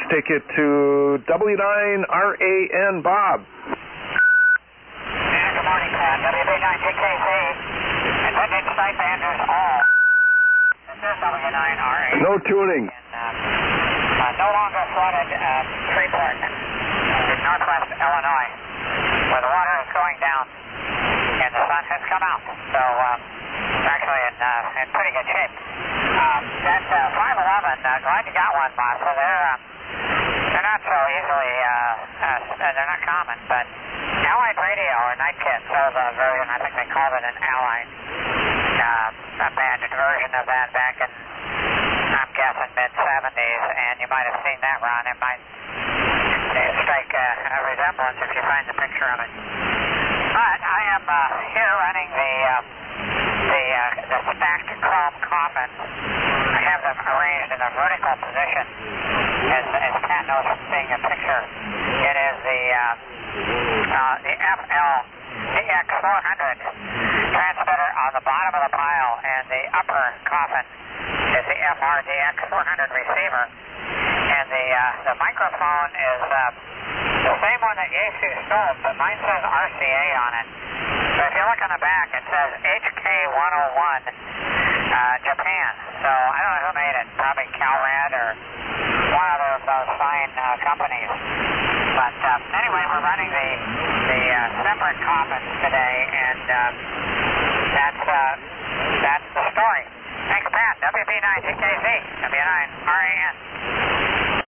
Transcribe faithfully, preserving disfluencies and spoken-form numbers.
take it to W nine R A N, Bob. Yeah, good morning, Pat. W B nine T K Z. And vintage stipend is all. This is W nine R A N. No tuning. In, uh, uh, no longer flooded uh, Freeport in northwest Illinois, where the water is going down and the sun has come out. So uh, it's actually in, uh, in pretty good shape. Uh, that uh, five eleven, uh, glad you got one, boss. So they're, uh, they're not so easily, uh, uh, they're not common, but Allied Radio or Nightkit sold a version, I think they called it an Allied, uh, abandoned version of that back in, I'm guessing, mid seventies, and you might have seen that run. It might strike uh, a resemblance if you find the picture of it. But I am uh, here running the uh, the, uh, the stacked chrome coffins. I have them arranged in a vertical position, as, as Pat knows from seeing the picture. It is the uh, uh, the F L D X four hundred transmitter on the bottom of the pile, and the upper coffin is the F R D X four hundred receiver. And the uh, the microphone is uh, the same one that Yaesu stole, but mine says R C A on it. So if you look on the back, it says H K one oh one uh, Japan. So I don't know who made it. Probably Calrad or one other of those fine uh, companies. But uh, anyway, we're running the the uh, separate coffins today, and uh, that's uh, that's the story. Thanks, Pat. W B nine T K Z, W nine R A N.